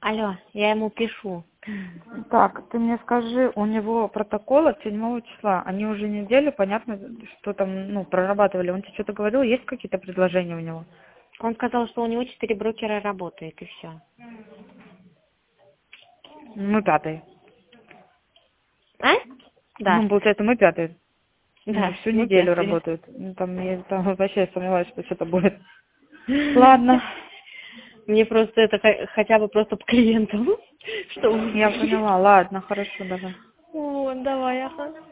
Алло, я ему пишу. Так, ты мне скажи, у него протокол от 7 числа. Они уже неделю, понятно, что там, ну, прорабатывали. Он тебе что-то говорил, есть какие-то предложения у него? Он сказал, что у него 4 брокера работает, и все. Мы пятый. А? Да. Ну, получается, мы пятый. Ну, Да, всю мы неделю пятые. работают. Ну, там, я там вообще сомневаюсь, что что-то будет. Ладно, Мне просто это хотя бы просто по клиентам, что я он. поняла. Ладно, хорошо, давай. Вот, давай, ага.